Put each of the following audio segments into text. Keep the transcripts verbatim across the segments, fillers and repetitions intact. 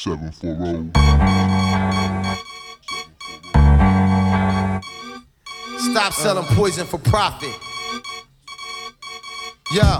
seven forty. Stop selling poison for profit. Yo,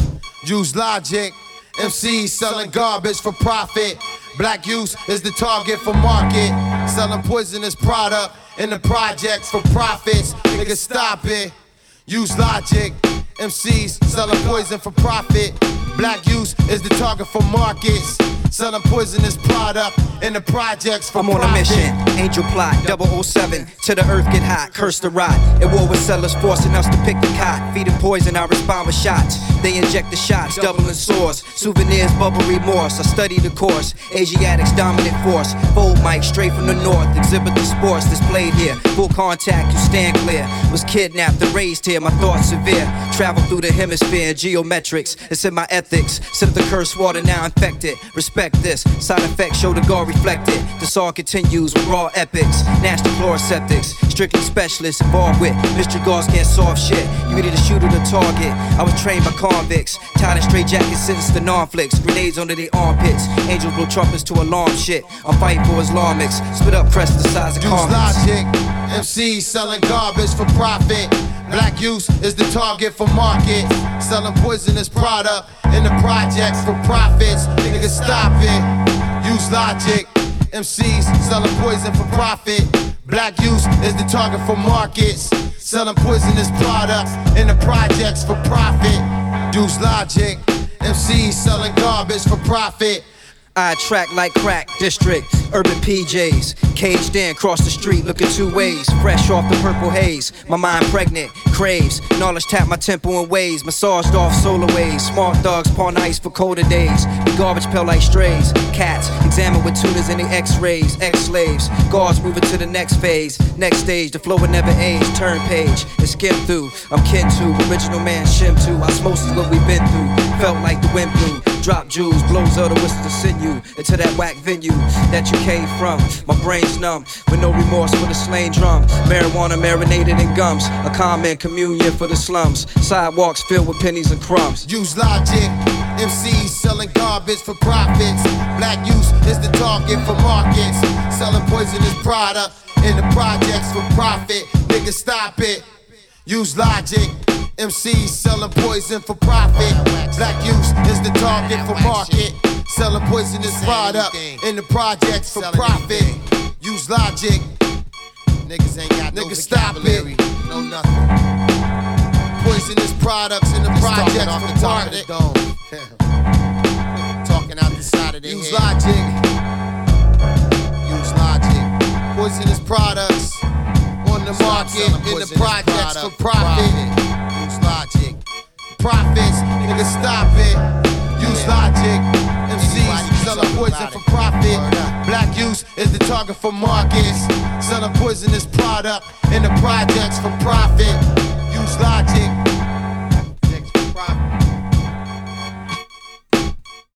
use logic. M Cs selling garbage for profit. Black youth is the target for market. Selling poisonous product in the projects for profits. Nigga, stop it. Use logic. M Cs selling poison for profit. Black youth is the target for markets. Selling poisonous product in the projects for I'm on profit. a mission, angel plot, double oh seven. Till the earth get hot, curse the rot. At war with sellers, forcing us to pick the cot. Feeding poison, I respond with shots. They inject the shots, doubling swords. Souvenirs, bubble remorse. I study the course, Asiatics dominant force. Fold mic straight from the north. Exhibit the sports displayed here. Full contact, you stand clear. Was kidnapped and raised here, my thoughts severe. Travel through the hemisphere, geometrics. It's in my ethics. Sip the cursed water, now infected. Respect this, side effects show the God reflected. The song continues with raw epics. Nasty chloroseptics, strictly specialists involved with mystery guards can't solve shit. You either the shooter or the target. I was trained by convicts, tied in straight jackets since the non-flicks. Grenades under their armpits, angels blow trumpets to alarm shit. I'm fighting for Islamics, split up crest the size of Use comments. logic, M Cs selling garbage for profit. Black youth is the target for market. Selling poisonous product in the projects for profits. Nigga, stop it. Use logic. M Cs selling poison for profit. Black youth is the target for markets. Selling poisonous products in the projects for profit. Use logic. M Cs selling garbage for profit. I attract like crack, district, urban P Js. Caged in, cross the street, looking two ways. Fresh off the purple haze, my mind pregnant, craves. Knowledge tap my tempo in ways, massaged off solar waves. Smart thugs pawn ice for colder days. The garbage pill like strays. Cats, examine with tuners in the x-rays. Ex-slaves, guards moving to the next phase. Next stage, the flow will never age. Turn page, and skim through. I'm kin to, original man shim to. Osmosis what we've been through. Felt like the wind blew. Drop jewels, blows of the whistle to send you into that whack venue that you came from. My brain's numb, with no remorse for the slain drum. Marijuana marinated in gums, a common communion for the slums. Sidewalks filled with pennies and crumbs. Use logic, M Cs selling garbage for profits. Black youth is the target for markets. Selling poisonous product in the projects for profit. Nigga, stop it. Use logic. M Cs selling poison for profit. Black youth is the target for market. Selling poisonous product in the projects for profit. Use logic. Niggas ain't got no vocabulary, no nothing. Poisonous products in the projects for profit. Talking out the side of their head. Use logic. Use logic. Poisonous products on the market in the projects for profit. Use logic. Profits, nigga, stop it. Use logic. M Cs selling poison for profit. Black youth is the target for markets. Selling poisonous product in the projects for profit. Use logic.